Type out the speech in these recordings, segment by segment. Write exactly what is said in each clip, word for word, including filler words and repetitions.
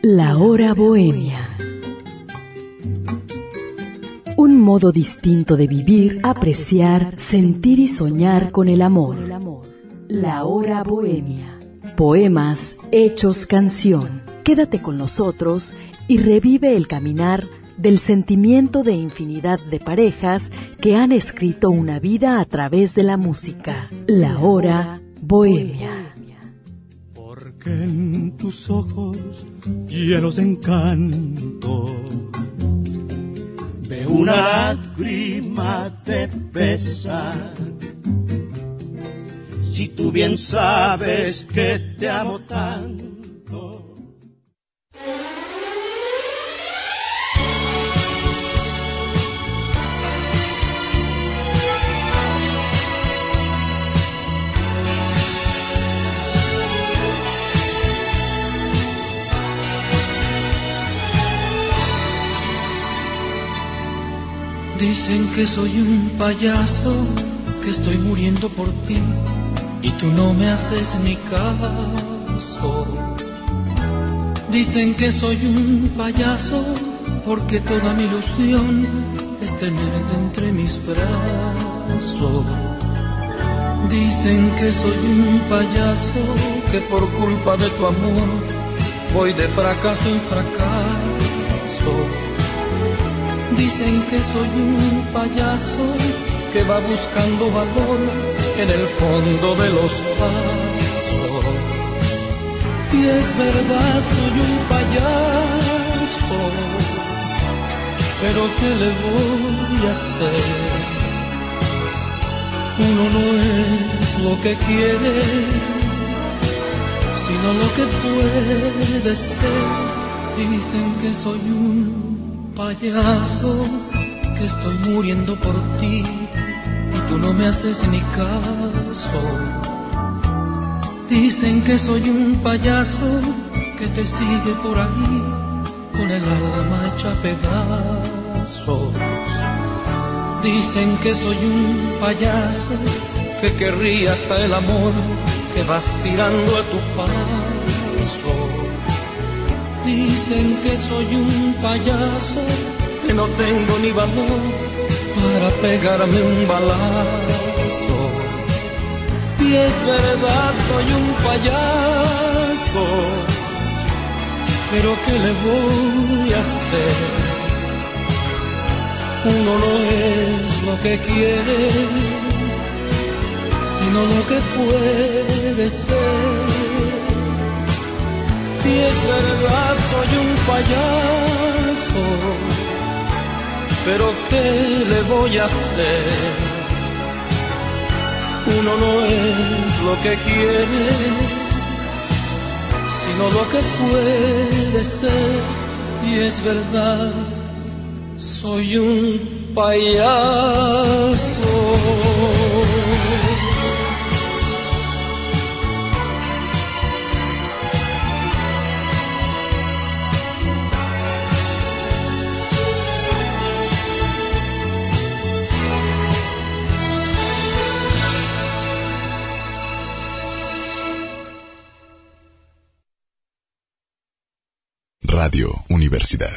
La hora bohemia. Un modo distinto de vivir, apreciar, sentir y soñar con el amor. La hora bohemia. Poemas hechos canción. Quédate con nosotros y revive el caminar del sentimiento de infinidad de parejas que han escrito una vida a través de la música. La hora bohemia. Porque en tus ojos llenos de encanto veo una lágrima de pesar. Si tú bien sabes que te amo tanto. Dicen que soy un payaso, que estoy muriendo por ti y tú no me haces ni caso. Dicen que soy un payaso porque toda mi ilusión es tenerte entre mis brazos. Dicen que soy un payaso, que por culpa de tu amor voy de fracaso en fracaso. Dicen que soy un payaso que va buscando valor en el fondo de los pasos. Y es verdad, soy un payaso, pero ¿qué le voy a hacer? Uno no es lo que quiere, sino lo que puede ser. Dicen que soy un payaso, que estoy muriendo por ti y tú no me haces ni caso. Dicen que soy un payaso que te sigue por ahí con el alma hecha pedazos. Dicen que soy un payaso que querría hasta el amor que vas tirando a tu paso. Dicen que soy un payaso, que no tengo ni valor para pegarme un balazo. Y es verdad, soy un payaso, pero ¿qué le voy a hacer? Uno no es lo que quiere, sino lo que puede ser. Y es verdad, soy un payaso, pero ¿qué le voy a hacer? Uno no es lo que quiere, sino lo que puede ser. Y es verdad, soy un payaso. Radio Universidad.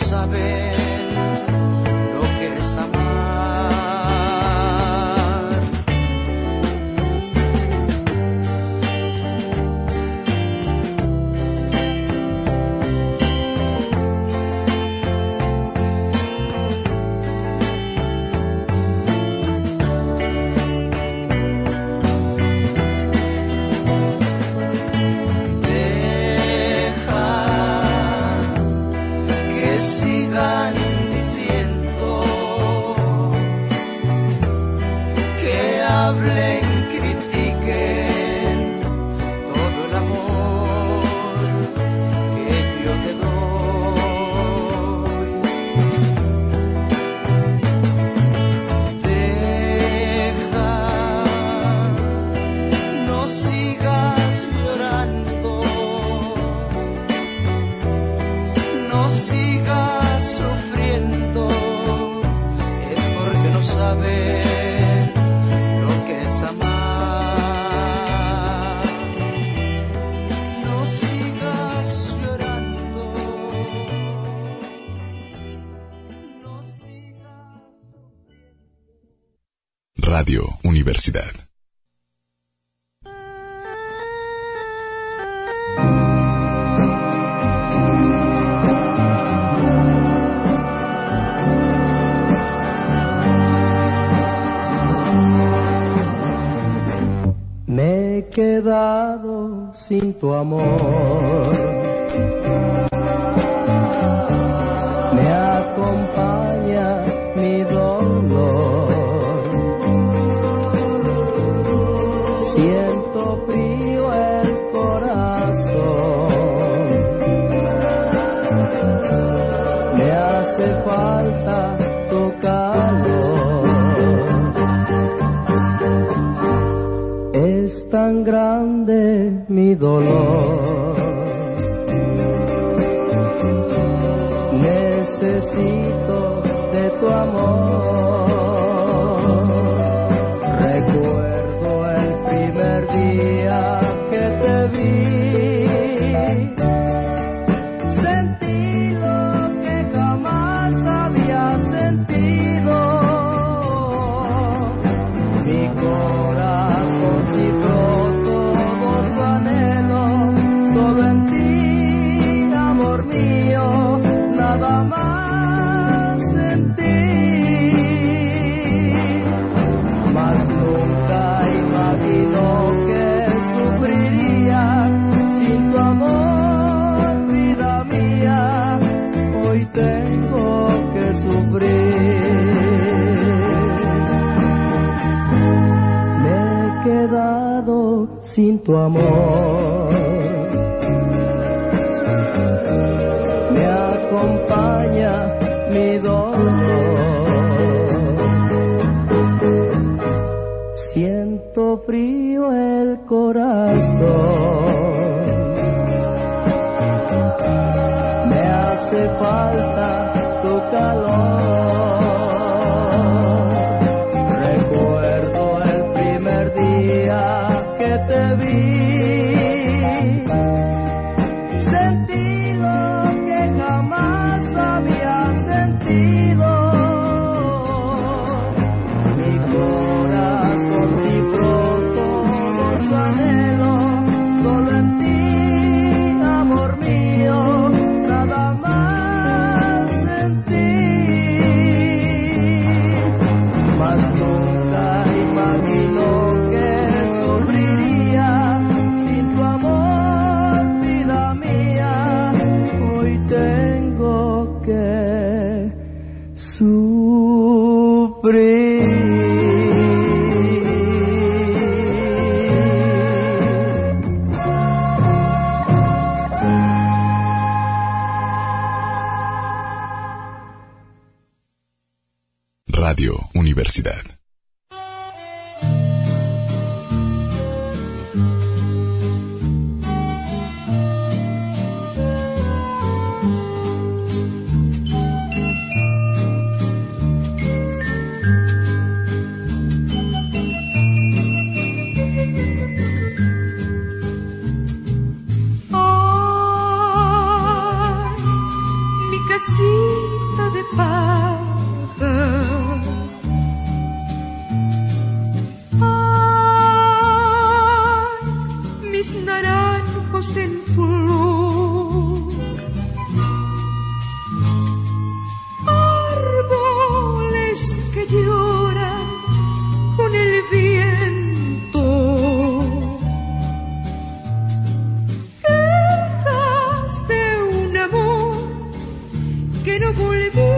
saben lo que es amar. Radio Universidad. Me he quedado sin tu amor, me acompaña mi dolor. Siento frío el corazón, me hace falta tu calor. Es tan grande mi dolor, necesito de tu amor. Día que te vi, sentí lo que jamás había sentido. Mi corazón cifró todo su anhelo, solo en ti, amor mío, nada más sentí. Mas nunca imaginó que sufriría sin tu amor, vida mía. Hoy tengo que sufrir. Me he quedado sin tu amor, me acompaña mi dolor. Siento frío el corazón, me hace falta tu calor. Recuerdo el primer día que te vi, sentí lo que jamás había sentido. Mi corazón cifró todo su anhelo, solo en ti, amor mío, nada más sentí. Mas nunca imaginó que sufriría sin tu amor, vida mía. Hoy tengo que sufrir. Radio Universidad. Ay, mi casita casita de paja. Ay, mis naranjos en flor, árboles que lloran con el viento, quejas de un amor que no volvió.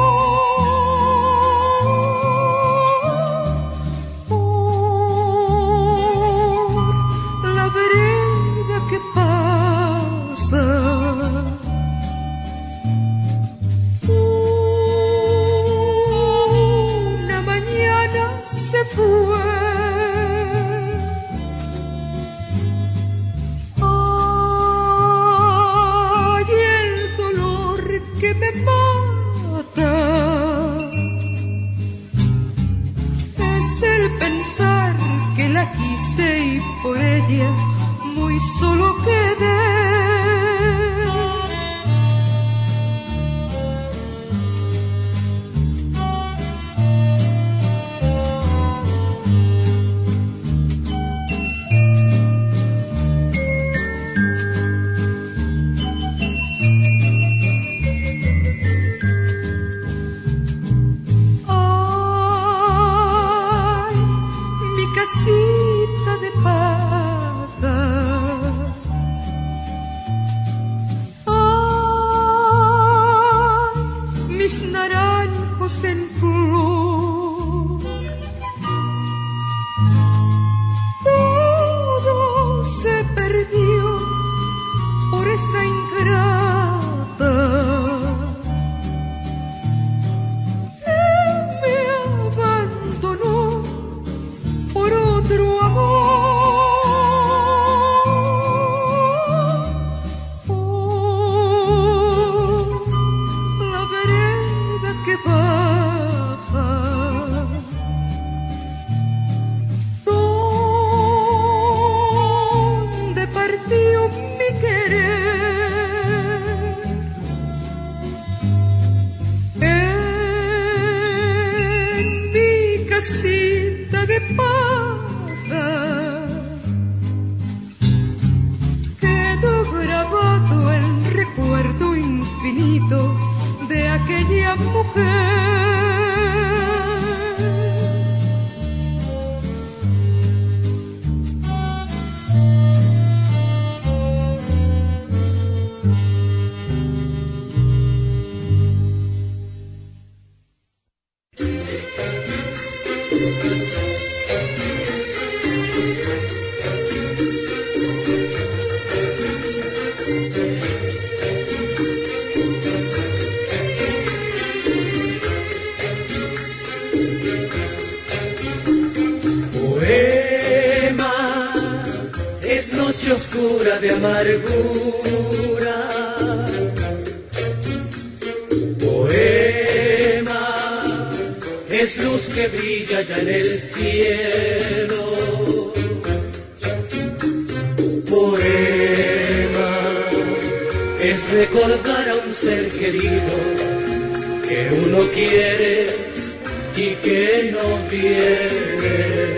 Por la vereda que pasa, una mañana se fue. Ay, el dolor que me mata es el pensar que la quise y por ella muy solo quedé. Ay, mi casita de paja. Ay, mis naranjos en flor, todo se perdió por esa ingrata que me abandonó por otro amor. Oh, la vereda que baja, donde partió mi querer, en mi casita de paja quedó grabado el recuerdo infinito de aquella mujer. Poema es noche oscura de amargura. Poema es luz que brilla ya en el cielo. Poema es recordar a un ser querido que uno quiere y que no viene.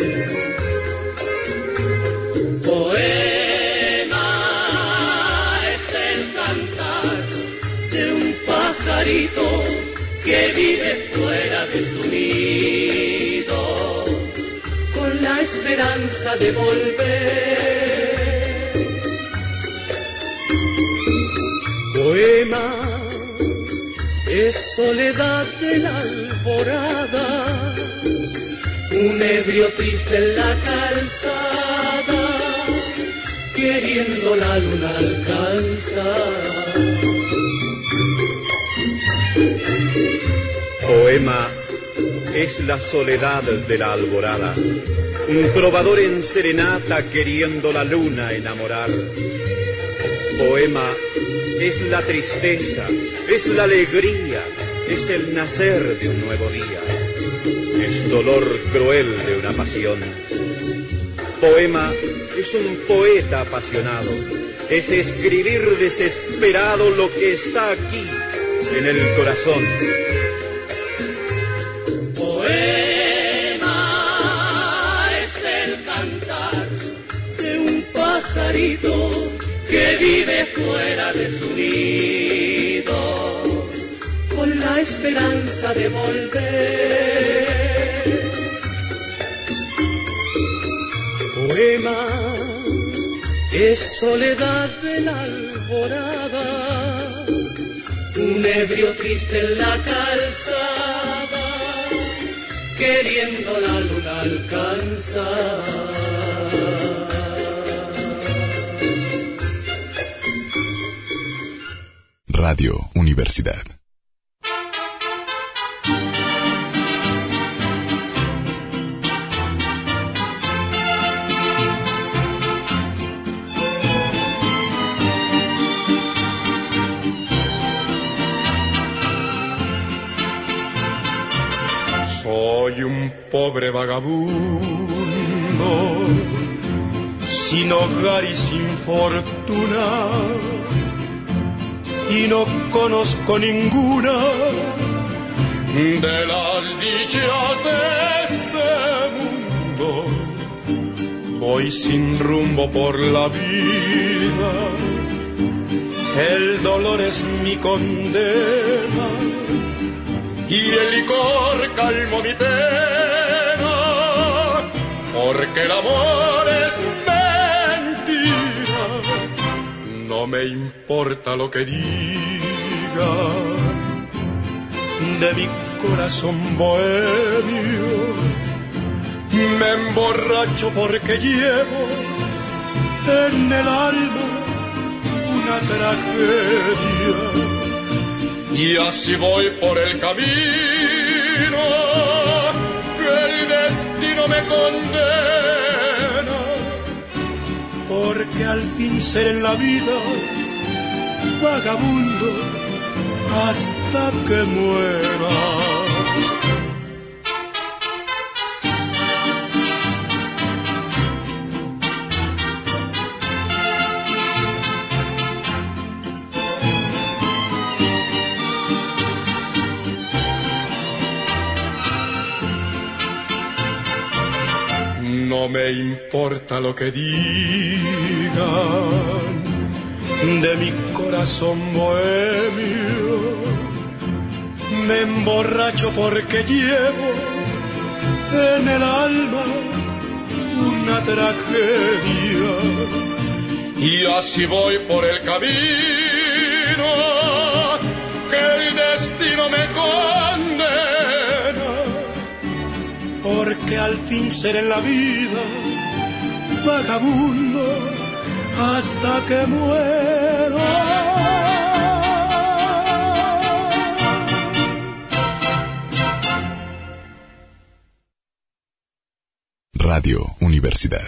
Poema es el cantar de un pajarito que vive fuera de su nido, con la esperanza de volver. Poema es soledad de la alborada, un ebrio triste en la calzada, queriendo la luna alcanzar. Poema es la soledad de la alborada, un trovador en serenata queriendo la luna enamorar. Poema es la tristeza, es la alegría, es el nacer de un nuevo día, es dolor cruel de una pasión. Poema es un poeta apasionado, es escribir desesperado lo que está aquí en el corazón. Poema es el cantar de un pajarito que vive fuera de su nido, con la esperanza de volver. Poema es soledad de la alborada, un ebrio triste en la calzada, queriendo la luna alcanzar. Radio Universidad. Soy un pobre vagabundo, sin hogar y sin fortuna, y no conozco ninguna de las dichas de este mundo. Voy sin rumbo por la vida, el dolor es mi condena, y el licor calmó mi pena, porque el amor es mentira. No me importa lo que diga de mi corazón bohemio, me emborracho porque llevo en el alma una tragedia, y así voy por el camino que el destino me condena, porque al fin seré en la vida vagabundo hasta que muera. No me importa lo que digan de mi corazón bohemio, me emborracho porque llevo en el alma una tragedia, y así voy por el camino que el destino me condena, porque al fin seré en la vida vagabundo hasta que muera. Radio Universidad.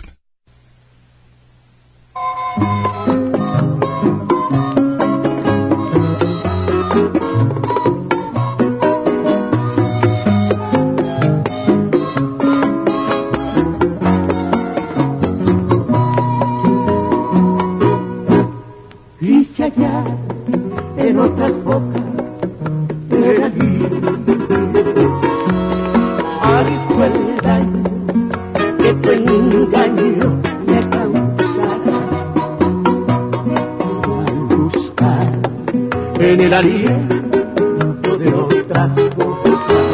Allá en otras bocas de la vida, algo el daño que tu engaño me causará. Al buscar en el aliento de otras bocas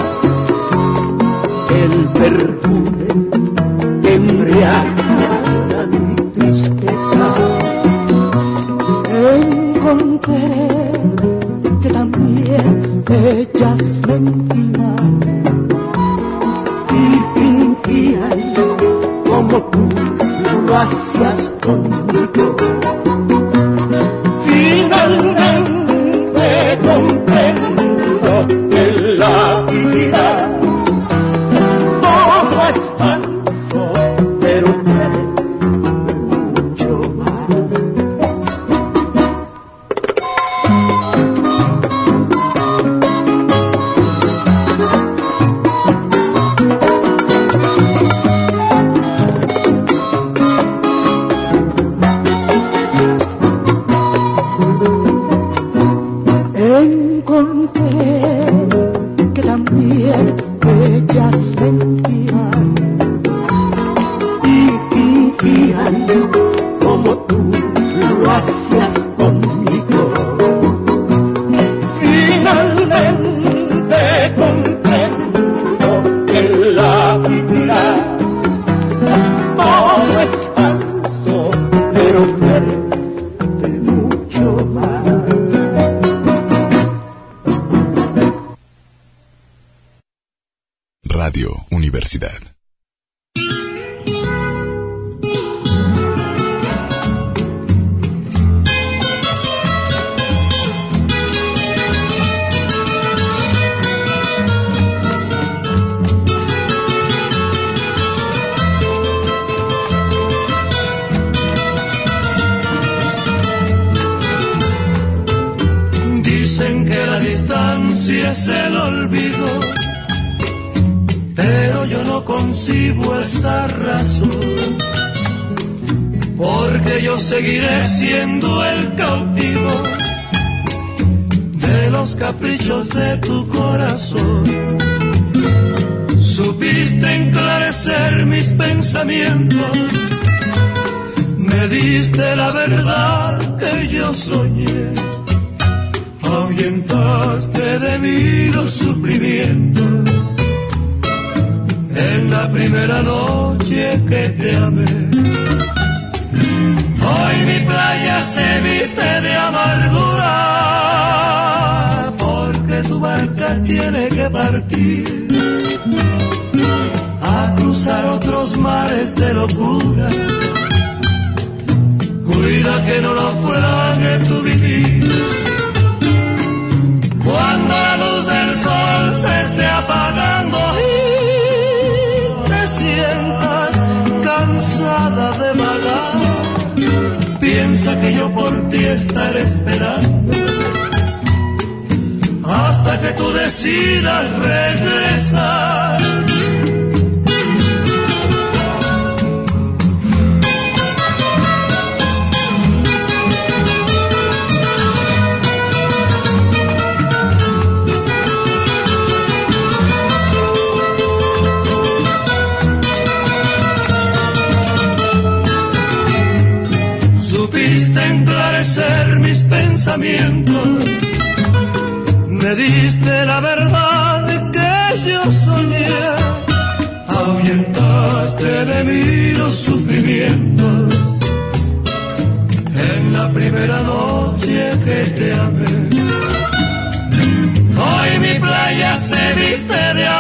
el perfume que embriaga mi tristeza, encontré que también ellas mentían y fingían como tú lo hacías conmigo. Finalmente comprendo que la vida todo es falso, pero mucho más. también ellas mentían y fingían como tú lo hacías conmigo. Finalmente comprendo que la vida todo es falso, pero quererte mucho más. Radio Universidad. Dicen que la distancia es el olvido, pero yo no concibo esa razón, porque yo seguiré siendo el cautivo de los caprichos de tu corazón. Supiste enclarecer mis pensamientos, me diste la verdad que yo soñé, ahuyentaste de mí los sufrimientos. En la primera noche que te amé, hoy mi playa se viste de amargura, porque tu barca tiene que partir a cruzar otros mares de locura. Cuida que no naufrague tu vivir, cuando la luz del sol se esté apagando sientas cansada de vagar, piensa que yo por ti estaré esperando hasta que tú decidas regresar. Enclarecer mis pensamientos, me diste la verdad que yo soñé, ahuyentaste de mí los sufrimientos. En la primera noche que te amé, hoy mi playa se viste de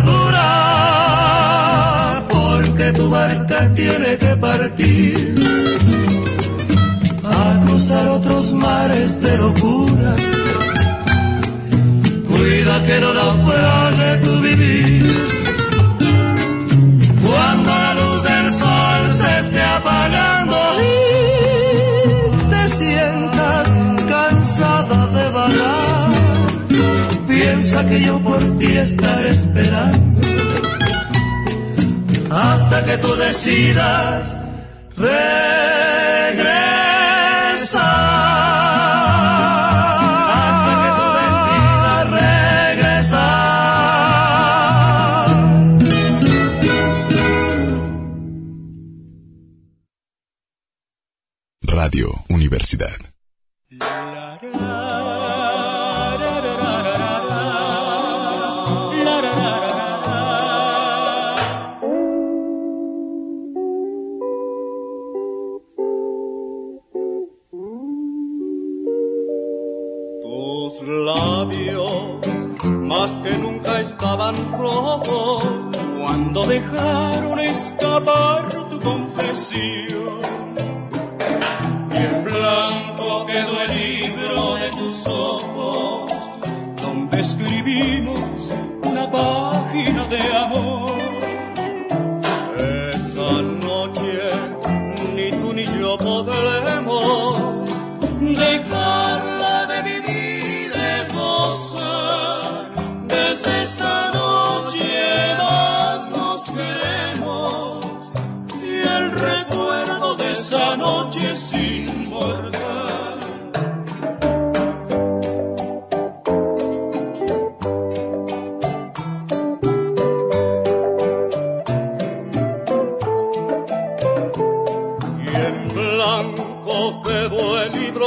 amargura, porque tu barca tiene que partir a cruzar otros mares de locura. Cuida que no naufrague tu vivir, cuando la luz del sol se esté apagando y te sientas cansada de vagar, piensa que yo por ti estaré esperando hasta que tú decidas regresar. Hasta que tú decidas regresar. Radio Universidad. Más que nunca estaban rojos cuando dejaron escapar tu confesión, y en blanco quedó el libro de tus ojos donde escribimos una página de amor. Esa noche ni tú ni yo podremos dejarla de vivir y de gozar. Desde esa noche más nos queremos, y el recuerdo de esa noche es inmortal.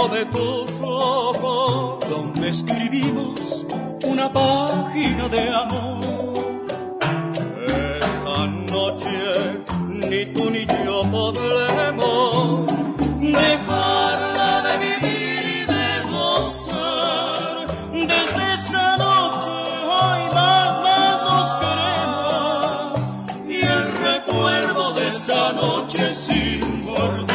recuerdo de tus ojos, donde escribimos una página de amor. Esa noche ni tú ni yo podremos dejarla de vivir y de gozar. Desde esa noche hoy más, más nos queremos, y el recuerdo de esa noche sin guardar.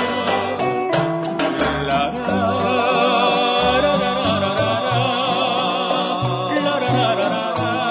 La, la, la, la, la, la, la, la, la, la, la.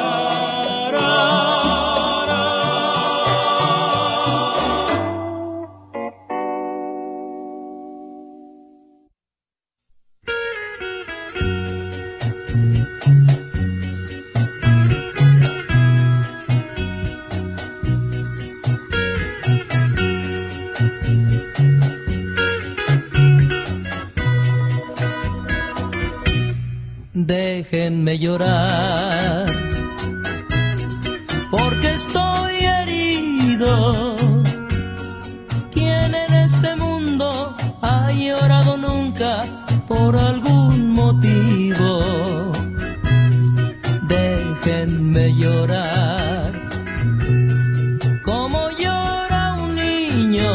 Déjenme llorar, porque estoy herido. ¿Quién en este mundo ha llorado nunca por algún motivo? Déjenme llorar, como llora un niño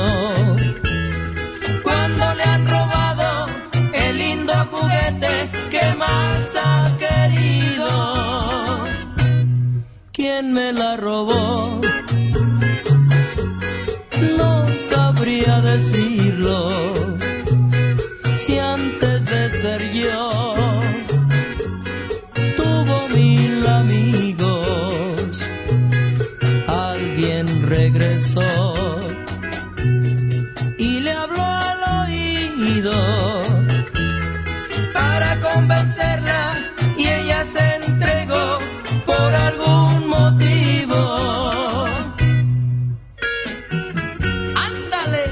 cuando le han robado el lindo juguete que más ha querido. ¿Quién me la robó? No sabría decirlo. Si antes de ser yo tuvo mil amigos, alguien regresó y le habló al oído para convencerla, y ella se entregó por algún motivo. ¡Ándale!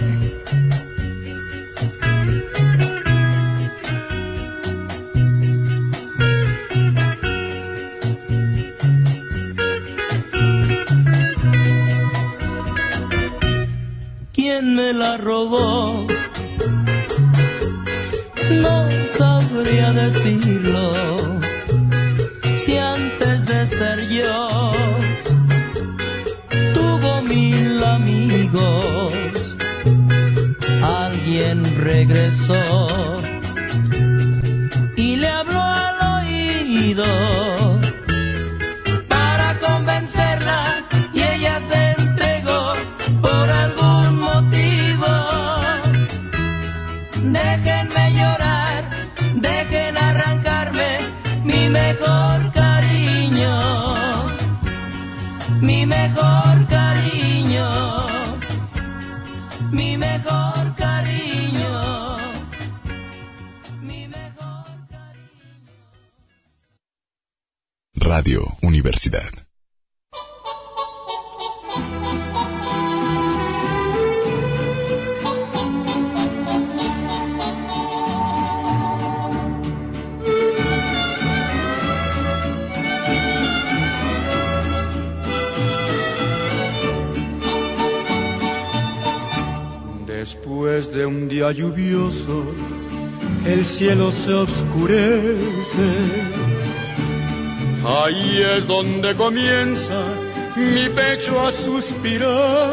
¿Quién me la robó? No sabría decirlo. Si antes de ser yo tuvo mil amigos, alguien regresó y le habló al oído para convencerla, y ella se entregó por algún motivo. Déjenme llorar, dejen arrancarme mi mejor cariño, mi mejor cariño, mi mejor cariño, mi mejor cariño. Radio Universidad. Después de un día lluvioso, el cielo se oscurece. Ahí es donde comienza mi pecho a suspirar.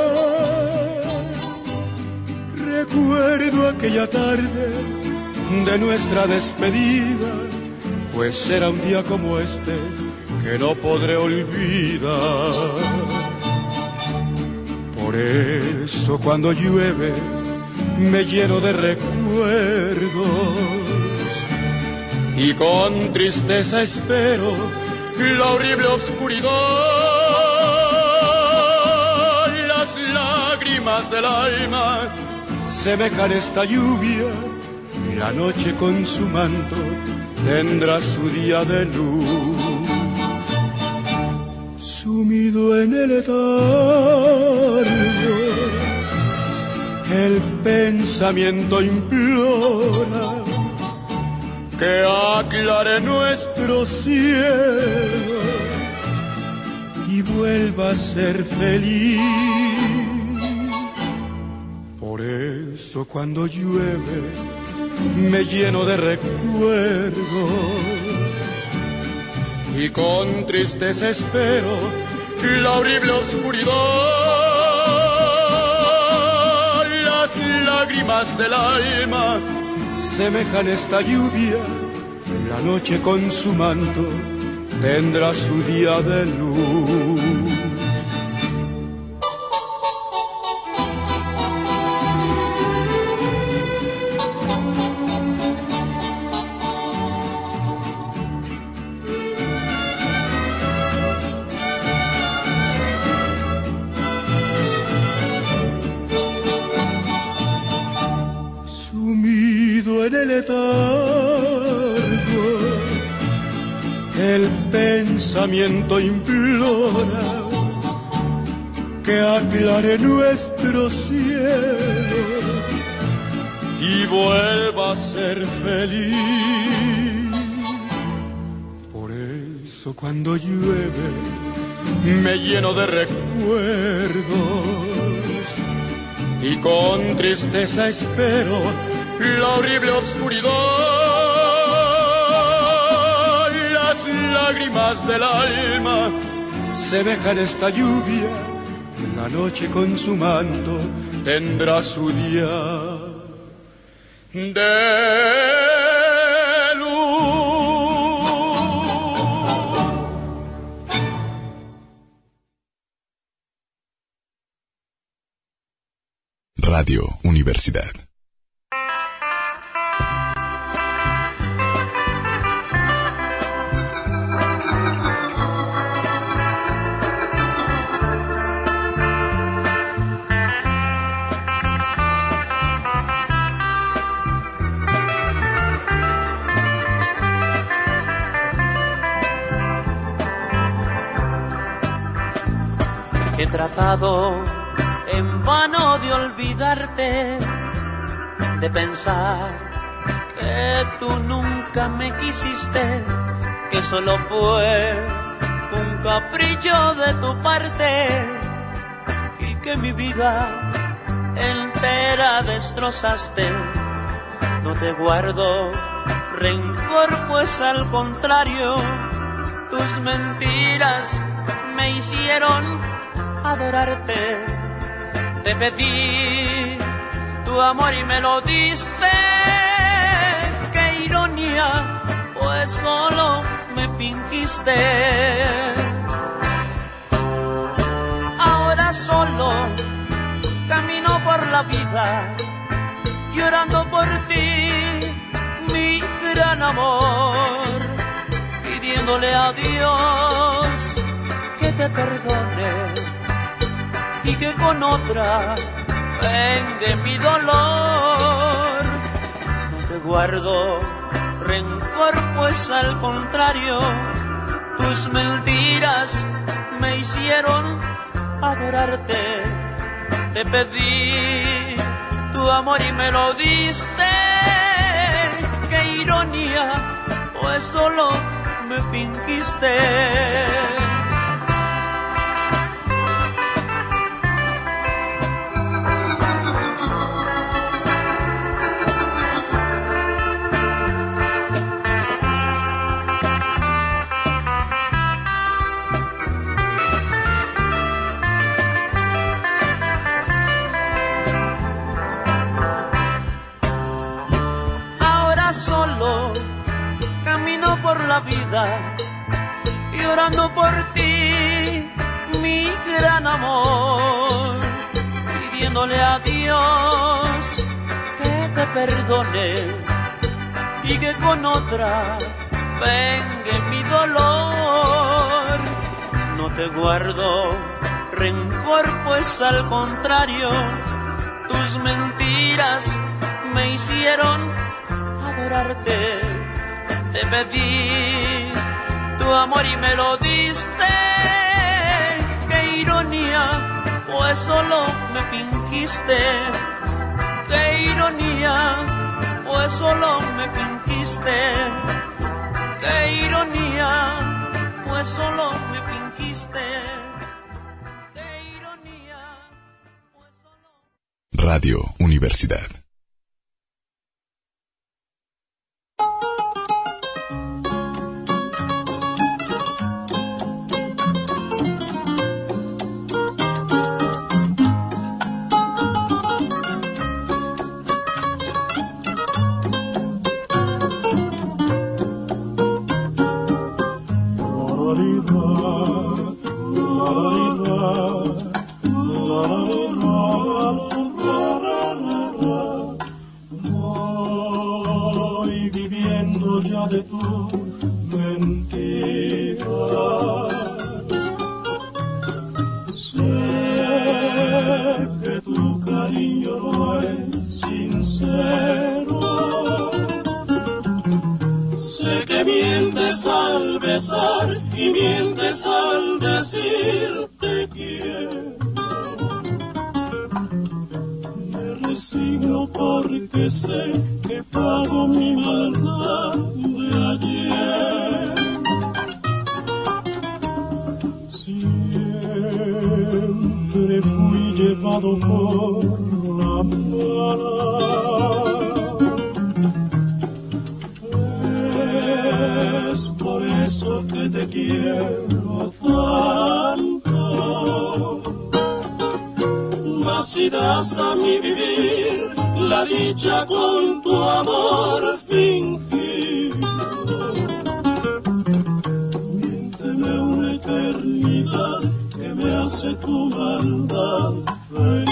Recuerdo aquella tarde de nuestra despedida, pues era un día como este que no podré olvidar. Por eso cuando llueve me lleno de recuerdos y con tristeza espero la horrible oscuridad. Las lágrimas del alma semejan esta lluvia, y la noche con su manto tendrá su día de luz. Sumido en el letargo, el pensamiento implora que aclare nuestro cielo y vuelva a ser feliz. Por eso cuando llueve me lleno de recuerdos y con tristeza espero la horrible oscuridad. Las lágrimas del alma semejan esta lluvia, la noche con su manto tendrá su día de luz. En el letargo, el pensamiento implora que aclare nuestro cielo y vuelva a ser feliz. Por eso cuando llueve me lleno de recuerdos y con tristeza espero la horrible oscuridad. Las lágrimas del alma semejan esta lluvia, la noche con su manto tendrá su día de Radio Universidad. He tratado en vano de olvidarte, de pensar que tú nunca me quisiste, que solo fue un capricho de tu parte y que mi vida entera destrozaste. No te guardo rencor, pues al contrario, tus mentiras me hicieron adorarte. Te pedí tu amor y me lo diste. Qué ironía, pues solo me fingiste. Ahora solo camino por la vida, llorando por ti, mi gran amor, pidiéndole a Dios que te perdone y que con otra vengue mi dolor. No te guardo rencor, pues al contrario, tus mentiras me hicieron adorarte. Te pedí tu amor y me lo diste. Qué ironía, pues solo me fingiste. Solo camino por la vida, llorando por ti, mi gran amor, pidiéndole a Dios que te perdone y que con otra vengue mi dolor. No te guardo rencor, pues al contrario, tus mentiras me hicieron adorarte. Te pedí tu amor y me lo diste. Qué ironía, pues solo me fingiste. Qué ironía, pues solo me fingiste. Qué ironía, pues solo me fingiste. Qué ironía, pues solo... Radio Universidad. Voy viviendo ya de tu mentira. Sé que tu cariño no es sincero. Sé que mientes al besar y mientes al decir te quiero. Me resigno porque sé que pago mi maldad de ayer. Siempre fui llevado por la mano. Es por eso que te quiero tanto. Mas si das a mi vivir la dicha con tu amor fingido, miénteme una eternidad que me hace tu maldad feliz.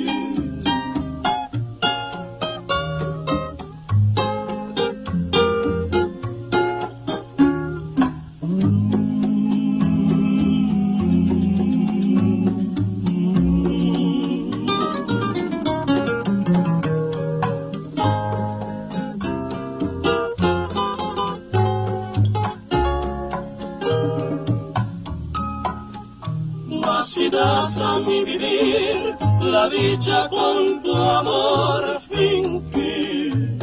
Si das a mi vivir la dicha con tu amor fingido,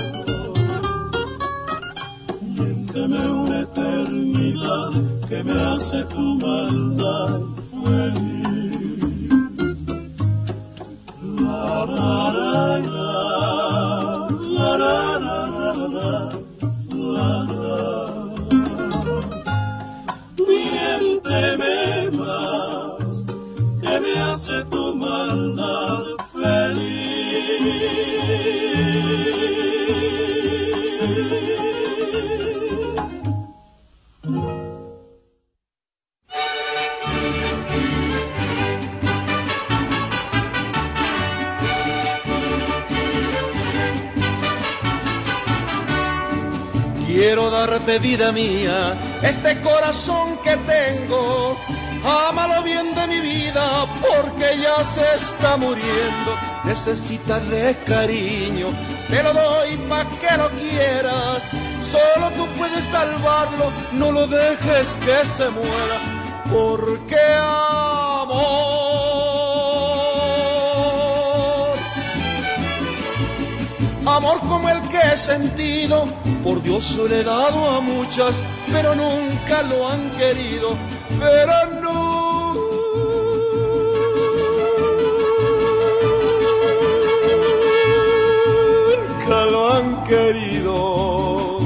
miénteme una eternidad que me hace tu maldad feliz. La, la, la, la, la, la, la, la, la, la. Miénteme más, que me hace tu maldad feliz. Quiero darte vida mía, este corazón que tengo. Ámalo bien de mi vida, porque ya se está muriendo. Necesita de cariño, te lo doy pa' que lo quieras. Solo tú puedes salvarlo, no lo dejes que se muera. Porque amor, amor como el que he sentido, por Dios se lo he dado a muchas, pero nunca lo han querido. Pero nunca lo han querido.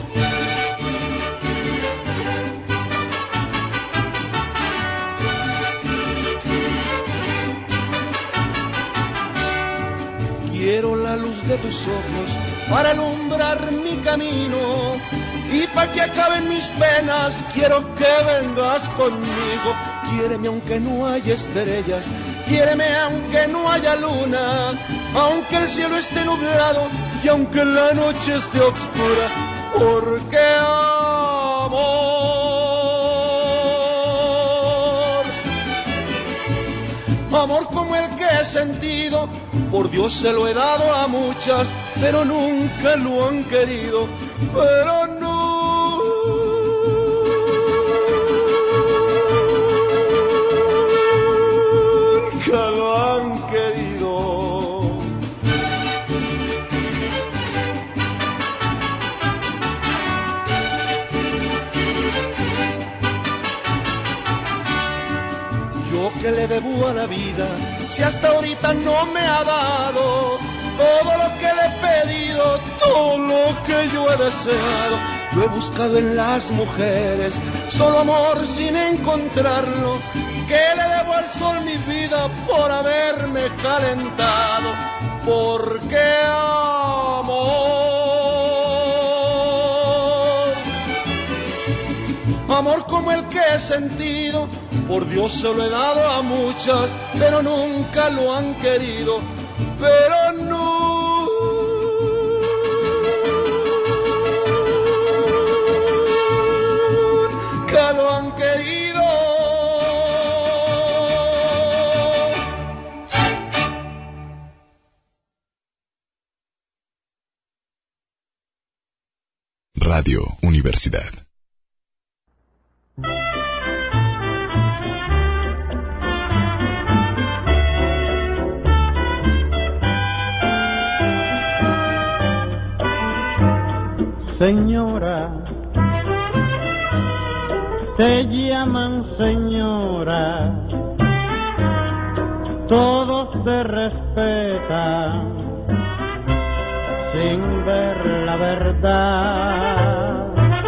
Quiero la luz de tus ojos para alumbrar mi camino, y para que acaben mis penas quiero que vengas conmigo. Quiéreme aunque no haya estrellas, quiéreme aunque no haya luna, aunque el cielo esté nublado y aunque la noche esté oscura. Porque amor, amor como el que he sentido, por Dios se lo he dado a muchas, pero nunca lo han querido. Pero nunca lo han querido. Yo que le debo a la vida, si hasta ahorita no me ha dado todo lo que le he pedido, todo lo que yo he deseado. Yo he buscado en las mujeres solo amor sin encontrarlo. Que le debo al sol mi vida por haberme calentado. Porque amor, amor como el que he sentido, por Dios se lo he dado a muchas, pero nunca lo han querido, pero nunca lo han querido. Radio Universidad. Señora, te llaman señora, todos te respetan sin ver la verdad.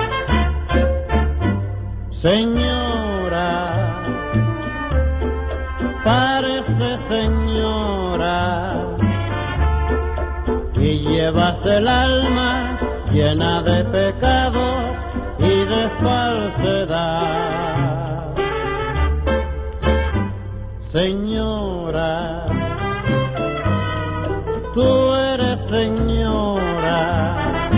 Señora, parece señora, y llevas el alma llena de pecados y de falsedad. Señora, tú eres señora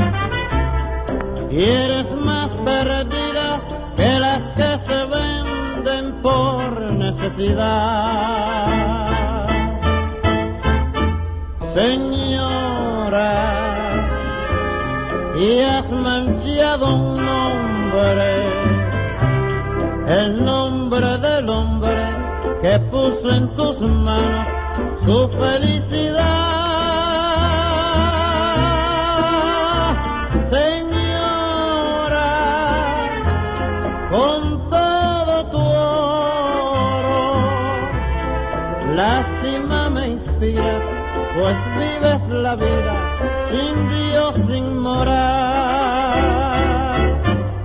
y eres más perdida que las que se venden por necesidad. Señora, y has manchado un nombre, el nombre del hombre que puso en tus manos su felicidad. Señora, con todo tu oro, lástima me inspiras, pues vives la vida sin Dios, sin moral.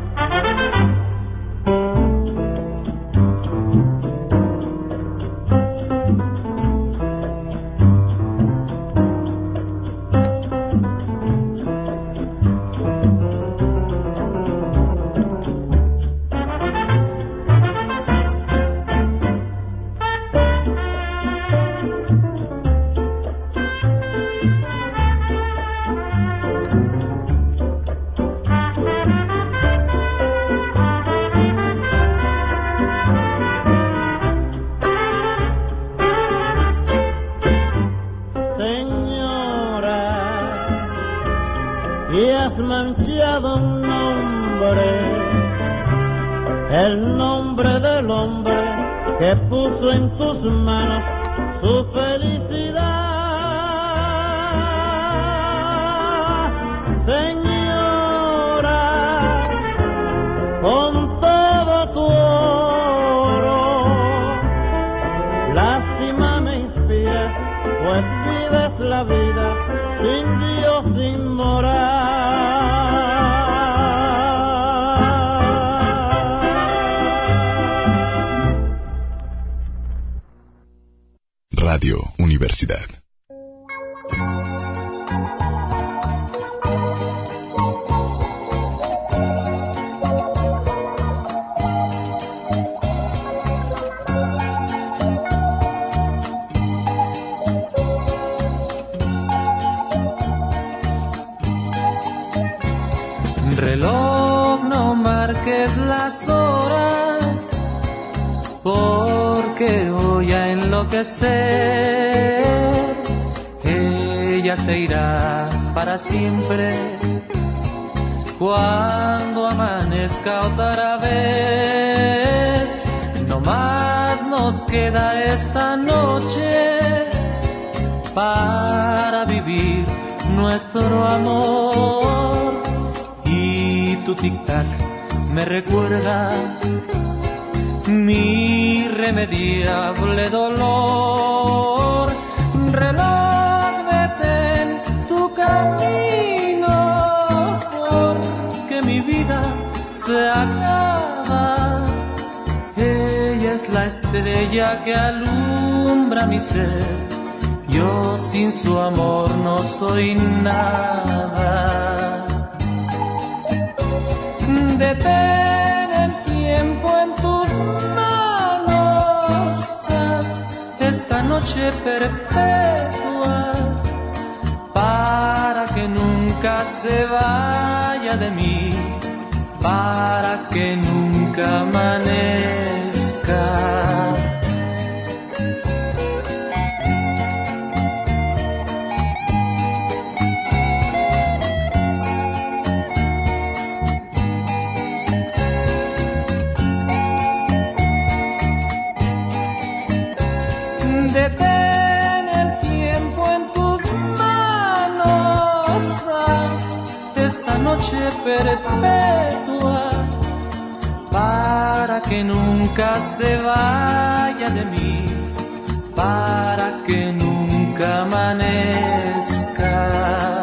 Manchado un nombre, el nombre del hombre que puso en tus manos su felicidad. Señora, con todo tu oro, lástima me inspiras, pues vives la vida sin Dios, sin moral. Radio Universidad. Reloj, no marques las horas, porque voy a enloquecer. Ella se irá para siempre cuando amanezca otra vez. No más nos queda esta noche para vivir nuestro amor. Y tu tic-tac me recuerda mi irremediable dolor. Reloj, detén tu camino, porque mi vida se acaba. Ella es la estrella que alumbra mi ser, yo sin su amor no soy nada. Detén el tiempo noche perpetua, para que nunca se vaya de mí, para que nunca amanezca. Detén el tiempo en tus manos, haz esta noche perpetua, para que nunca se vaya de mí, para que nunca amanezca.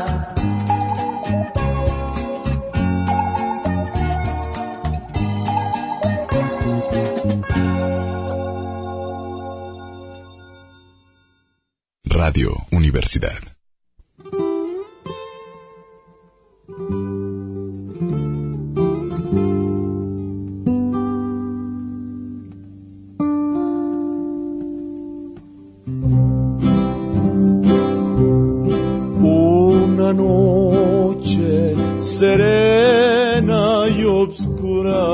Radio Universidad. Una noche serena y obscura,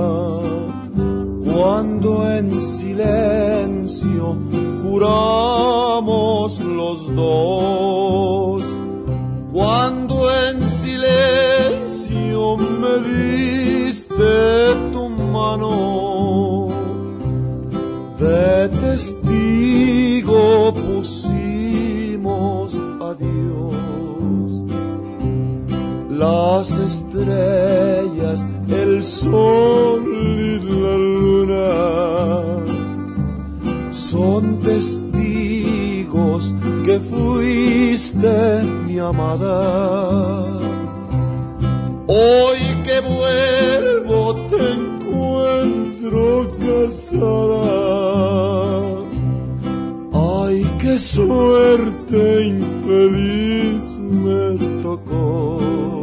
cuando en silencio juramos los dos, cuando en silencio me diste tu mano, de testigo pusimos a Dios. Las estrellas, el sol y la luna son testigos que fuiste mi amada. Hoy que vuelvo te encuentro casada. Ay, qué suerte infeliz me tocó.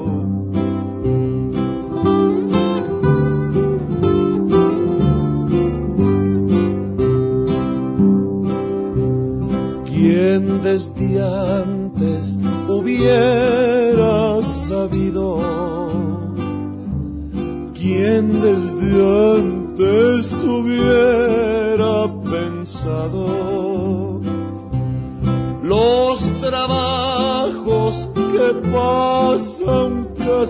Quien desde antes hubiera sabido, quien desde antes hubiera pensado los trabajos que pasa un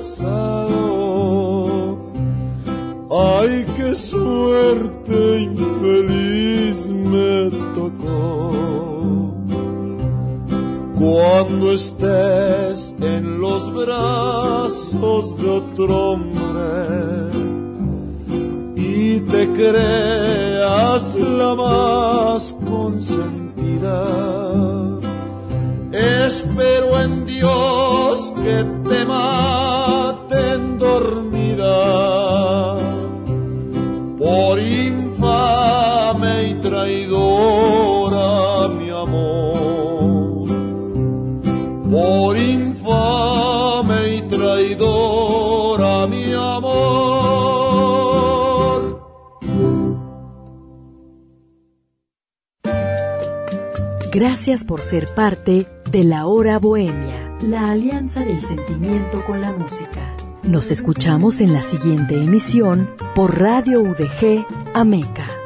casado. Ay, qué suerte infeliz me tocó. Cuando estés en los brazos de otro hombre y te creas la más consentida, espero en Dios que te maten dormida por infame y traidora, mi amor, por infame y traidora, mi amor. Gracias por ser parte de La Hora Bohemia, la alianza del sentimiento con la música. Nos escuchamos en la siguiente emisión por Radio U D G Ameca.